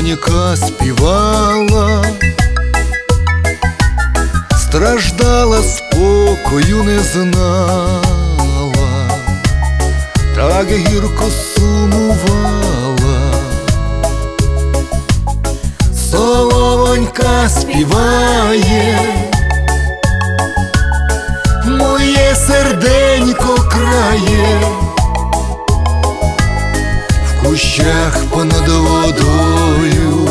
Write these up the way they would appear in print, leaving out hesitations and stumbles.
Соловонька співала, страждала, спокою не знала, так гірко сумувала. Соловонька співає, моє серденько крає, в кущах понад водою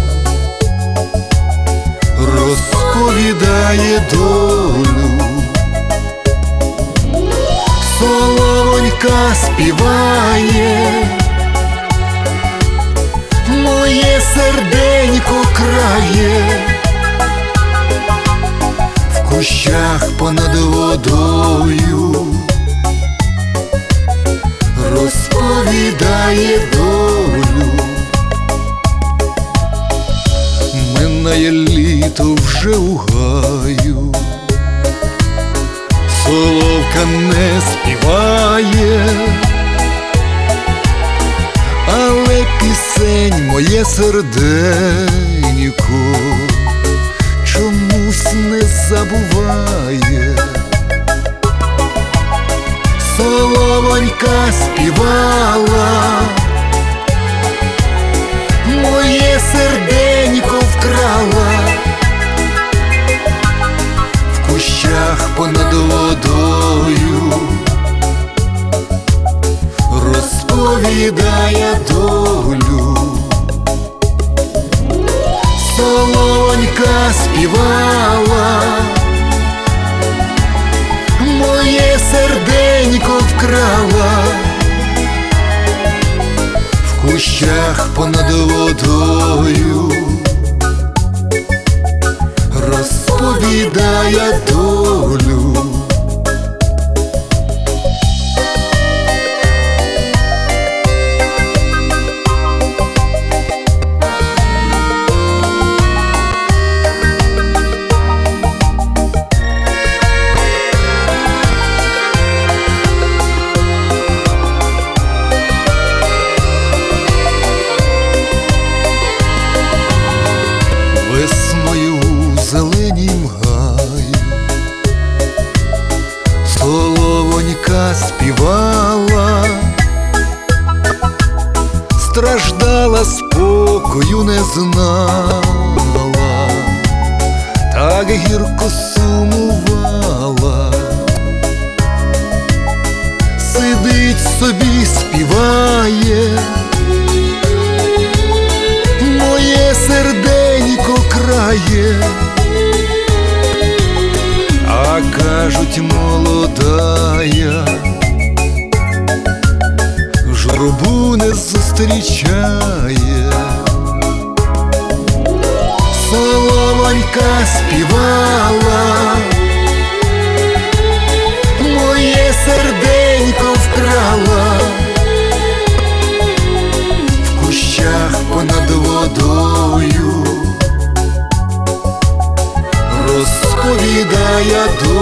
розповідає долю. Соловонька співає, моє серденько крає, в кущах понад водою розповідає долю. Минає літо вже у гаю, соловка не співає, але пісень моє серденько чомусь не забуває. Соловонька співала, моє серденько вкрала, в кущах понад водою розповідає долю. Соловонька співала, моє серденько вкрала, в кущах понад водою розповідає долю. Весною у зеленім гаю соловонька співала, страждала, спокою не знала, так гірко сумувала. Сидить собі, співає, моє серденько крає, а кажуть, молодая журбу не зустрічає. Соловонька співала, моє серденько вкрала, в кущах понад водою розповідає долю.